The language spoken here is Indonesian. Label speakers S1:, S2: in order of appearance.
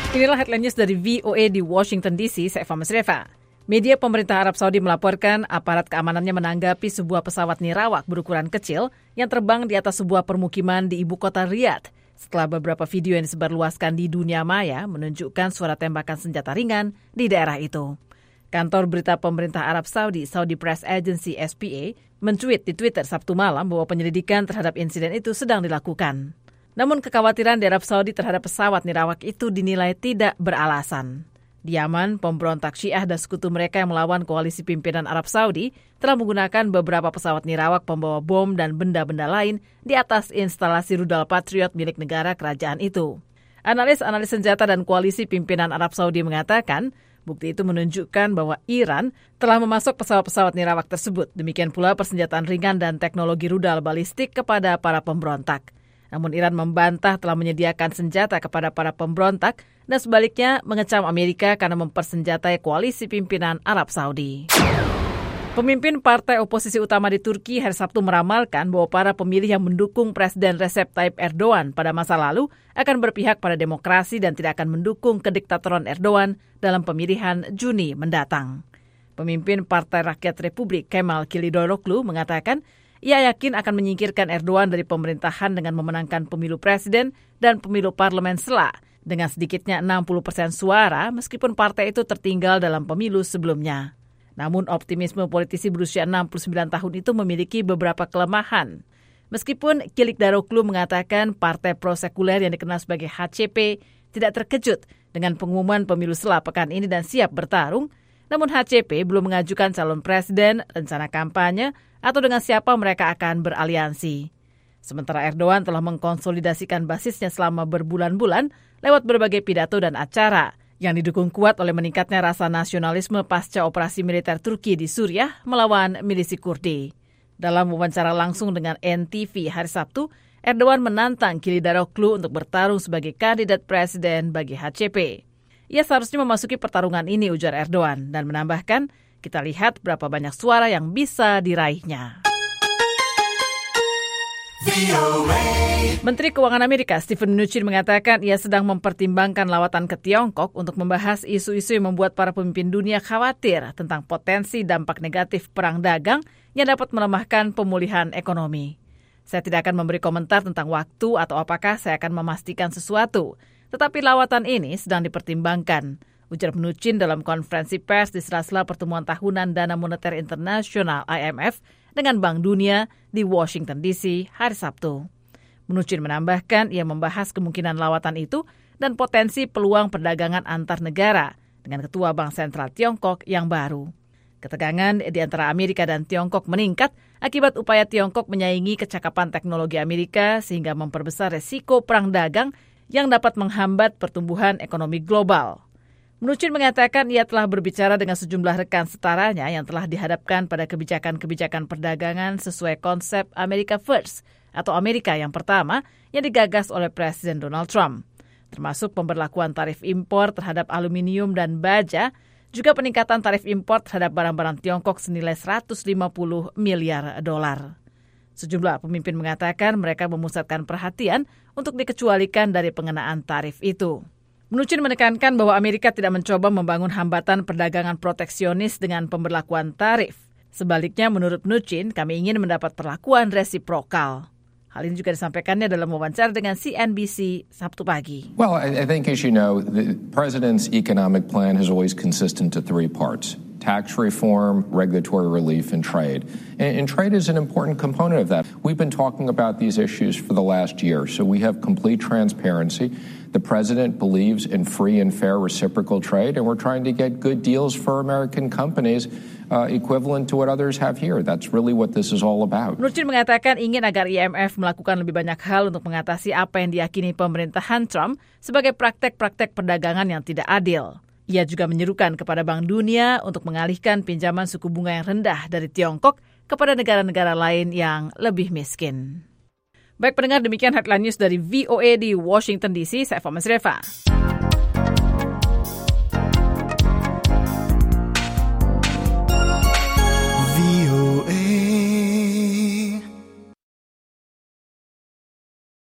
S1: Inilah headline news dari VOA di Washington DC, saya Fama Sreva. Media pemerintah Arab Saudi melaporkan aparat keamanannya menanggapi sebuah pesawat nirawak berukuran kecil yang terbang di atas sebuah permukiman di ibu kota Riyadh. Setelah beberapa video yang disebarluaskan di dunia maya menunjukkan suara tembakan senjata ringan di daerah itu. Kantor berita pemerintah Arab Saudi, Saudi Press Agency SPA, mencuit di Twitter Sabtu malam bahwa penyelidikan terhadap insiden itu sedang dilakukan. Namun kekhawatiran di Arab Saudi terhadap pesawat nirawak itu dinilai tidak beralasan. Di Yaman, pemberontak Syiah dan sekutu mereka yang melawan koalisi pimpinan Arab Saudi telah menggunakan beberapa pesawat nirawak pembawa bom dan benda-benda lain di atas instalasi rudal Patriot milik negara kerajaan itu. Analis senjata dan koalisi pimpinan Arab Saudi mengatakan bukti itu menunjukkan bahwa Iran telah memasok pesawat-pesawat nirawak tersebut. Demikian pula persenjataan ringan dan teknologi rudal balistik kepada para pemberontak. Namun Iran membantah telah menyediakan senjata kepada para pemberontak dan sebaliknya mengecam Amerika karena mempersenjatai koalisi pimpinan Arab Saudi. Pemimpin partai oposisi utama di Turki hari Sabtu meramalkan bahwa para pemilih yang mendukung Presiden Recep Tayyip Erdogan pada masa lalu akan berpihak pada demokrasi dan tidak akan mendukung kediktatoran Erdogan dalam pemilihan Juni mendatang. Pemimpin Partai Rakyat Republik Kemal Kılıçdaroğlu mengatakan ia yakin akan menyingkirkan Erdogan dari pemerintahan dengan memenangkan pemilu presiden dan pemilu parlemen SELA dengan sedikitnya 60% suara meskipun partai itu tertinggal dalam pemilu sebelumnya. Namun optimisme politisi berusia 69 tahun itu memiliki beberapa kelemahan. Meskipun Kılıçdaroğlu mengatakan partai prosekuler yang dikenal sebagai HCP tidak terkejut dengan pengumuman pemilu SELA pekan ini dan siap bertarung, namun HCP belum mengajukan calon presiden, rencana kampanye, atau dengan siapa mereka akan beraliansi. Sementara Erdogan telah mengkonsolidasikan basisnya selama berbulan-bulan lewat berbagai pidato dan acara yang didukung kuat oleh meningkatnya rasa nasionalisme pasca operasi militer Turki di Suriah melawan milisi Kurdi. Dalam wawancara langsung dengan NTV hari Sabtu, Erdogan menantang Kılıçdaroğlu untuk bertarung sebagai kandidat presiden bagi HCP. Ia seharusnya memasuki pertarungan ini, ujar Erdogan, dan menambahkan, kita lihat berapa banyak suara yang bisa diraihnya. Menteri Keuangan Amerika Steven Mnuchin mengatakan ia sedang mempertimbangkan lawatan ke Tiongkok untuk membahas isu-isu yang membuat para pemimpin dunia khawatir tentang potensi dampak negatif perang dagang yang dapat melemahkan pemulihan ekonomi. Saya tidak akan memberi komentar tentang waktu atau apakah saya akan memastikan sesuatu, tetapi lawatan ini sedang dipertimbangkan, ujar Mnuchin dalam konferensi pers di sela-sela pertemuan tahunan Dana Moneter Internasional IMF dengan Bank Dunia di Washington DC hari Sabtu. Mnuchin menambahkan ia membahas kemungkinan lawatan itu dan potensi peluang perdagangan antar negara dengan Ketua Bank Sentral Tiongkok yang baru. Ketegangan di antara Amerika dan Tiongkok meningkat akibat upaya Tiongkok menyaingi kecakapan teknologi Amerika sehingga memperbesar resiko perang dagang yang dapat menghambat pertumbuhan ekonomi global. Mnuchin mengatakan ia telah berbicara dengan sejumlah rekan setaranya yang telah dihadapkan pada kebijakan-kebijakan perdagangan sesuai konsep America First atau Amerika yang pertama yang digagas oleh Presiden Donald Trump, termasuk pemberlakuan tarif impor terhadap aluminium dan baja, juga peningkatan tarif impor terhadap barang-barang Tiongkok senilai $150 miliar. Sejumlah pemimpin mengatakan mereka memusatkan perhatian untuk dikecualikan dari pengenaan tarif itu. Mnuchin menekankan bahwa Amerika tidak mencoba membangun hambatan perdagangan proteksionis dengan pemberlakuan tarif. Sebaliknya, menurut Mnuchin, kami ingin mendapat perlakuan resiprokal. Hal ini juga disampaikannya dalam wawancara dengan CNBC Sabtu pagi.
S2: Well, I think, as you know, the president's economic plan has always consisted of three parts: tax reform, regulatory relief, and trade. And trade is an important component of that. We've been talking about these issues for the last year, so we have complete transparency. The president believes in free and fair reciprocal trade, and we're trying to get good deals for American companies equivalent to what others have here. That's really what this is all about.
S1: Mnuchin mengatakan ingin agar IMF melakukan lebih banyak hal untuk mengatasi apa yang diyakini pemerintahan Trump sebagai praktek-praktek perdagangan yang tidak adil. Ia juga menyerukan kepada Bank Dunia untuk mengalihkan pinjaman suku bunga yang rendah dari Tiongkok kepada negara-negara lain yang lebih miskin. Baik pendengar, demikian headline news dari VOA di Washington DC. Saya Fama Sreva.